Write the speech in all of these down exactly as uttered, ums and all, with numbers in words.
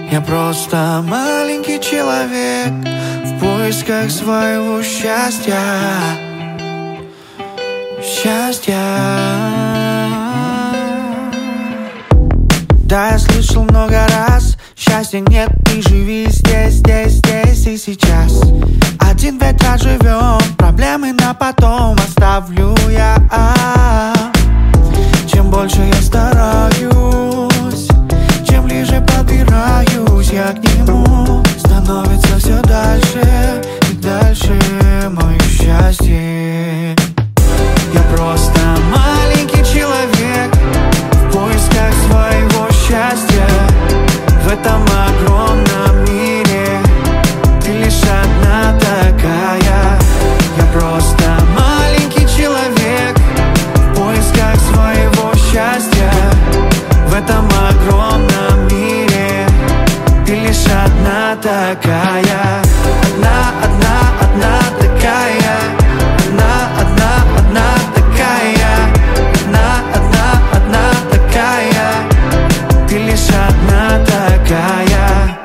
Я просто маленький человек в поисках своего счастья. Счастья. Да, я слышал много раз: счастья нет, и живи здесь, здесь, здесь и сейчас. Один ведь раз живем, проблемы на потом оставлю я. Чем больше я стараюсь, чем ближе подбираюсь я к нему, становится все дальше и дальше мое счастье. Я просто маленький человек в поисках своего счастья. В этом огромном мире ты лишь одна такая. Я просто маленький человек в поисках своего счастья. В этом огромном мире ты лишь одна такая. Одна, одна, одна такая. Одна, одна, одна такая. Одна, одна, одна такая. Ты лишь одна такая.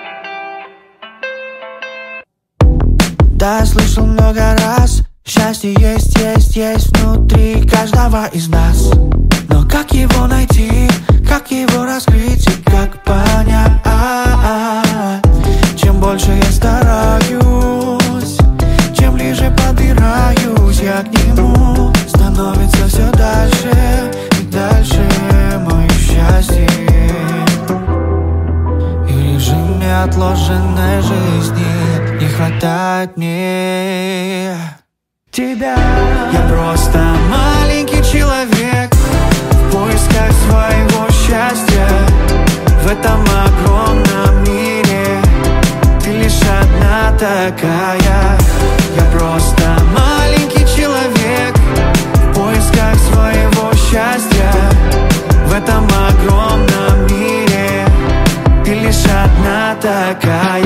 Да, я слышал много раз: счастье есть, есть, есть внутри каждого из нас. Но как его найти, как его раскрыть и как понять? Чем больше я стараюсь, чем ближе подбираюсь я к нему, становится все дальше и дальше мое счастье. И в режиме отложенной жизни не хватает мне тебя. Я просто маленький человек в поисках своего счастья. В этом огромном мире ты лишь одна такая. Я просто маленький человек в поисках своего счастья. В этом огромном мире ты лишь одна такая.